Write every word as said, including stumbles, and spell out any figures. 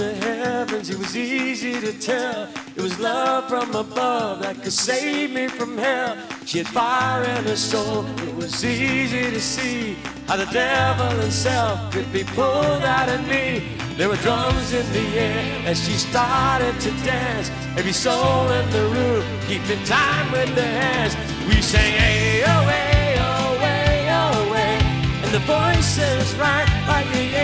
the heavens, it was easy to tell. It was love from above that could save me from hell. She had fire in her soul, it was easy to see how the devil himself could be pulled out of me. There were drums in the air as she started to dance. Every soul in the room keeping time with their hands. We sang, hey, oh, hey, oh, hey, oh, hey. And the voices right like the